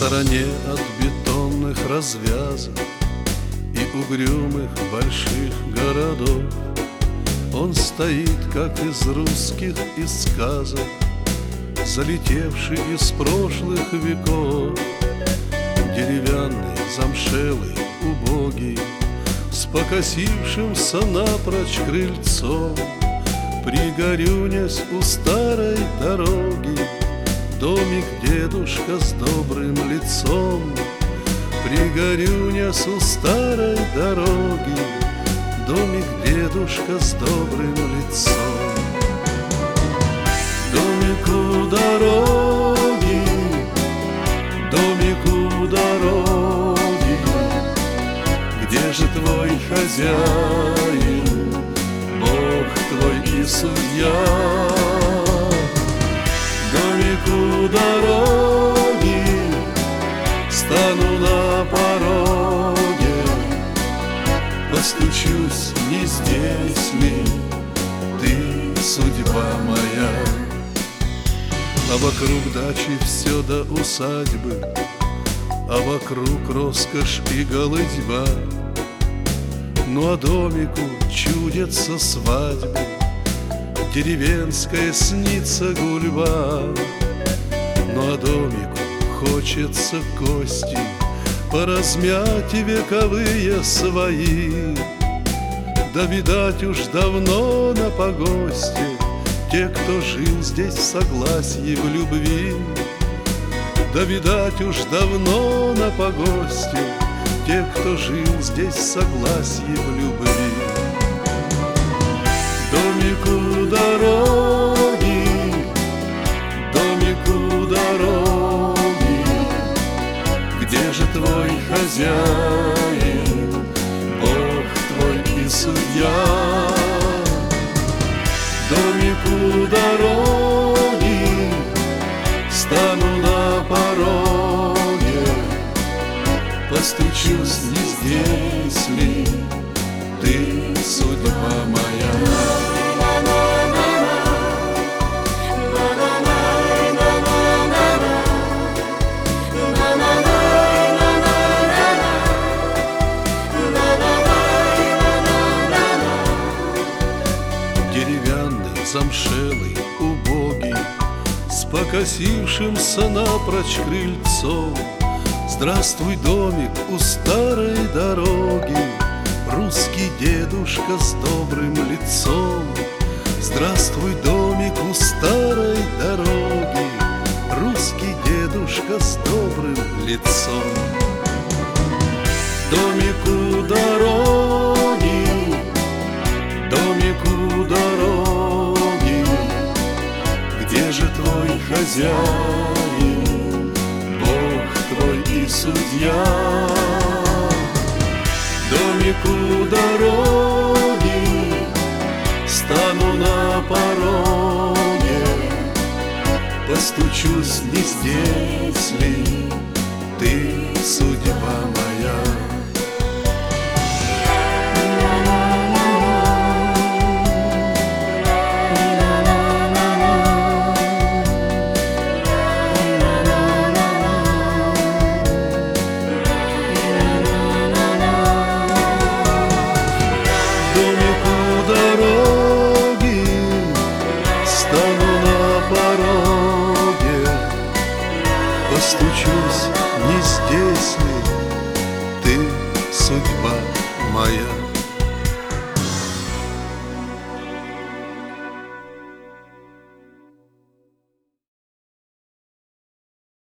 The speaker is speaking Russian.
стороне от бетонных развязок и угрюмых больших городов он стоит, как из русских из сказок, залетевший из прошлых веков. Деревянный, замшелый, убогий, с покосившимся напрочь крыльцом, пригорюнясь у старой дороги, домик дедушка с добрым лицом. Пригорюнясь у старой дороги, домик дедушка с добрым лицом. Домик у дороги, домик у дороги, где же твой хозяин, Бог твой и судья? Домик у дороги, стану на пороге, постучусь, не здесь ли ты, судьба моя? А вокруг дачи все до усадьбы, а вокруг роскошь и голыдьба. Ну а домику чудятся свадьбы, деревенская снится гульба. Ну а домику хочется кости поразмять и вековые свои. Да видать уж давно на погосте те, кто жил здесь в согласии в любви. Да видать уж давно на погосте те, кто жил здесь в согласии в любви. Домик у дороги, домик у дороги, где же твой хозяин, Бог твой и судья? Домик у дороги, стану на пороге, постучусь, не здесь ли ты, судьба моя? Деревянный, замшелый, убогий, с покосившимся напрочь крыльцом. Здравствуй, домик у старой дороги, русский дедушка с добрым лицом. Здравствуй, домик у старой дороги, русский дедушка с добрым лицом. Домик у дороги, домик у дороги, где же твой хозяин, Бог твой и судья? Домик у дороги, стану на пороге, постучусь, не здесь ли ты, судьба моя? Домик у дороги, стану на пороге, постучусь, не здесь ли ты, судьба моя?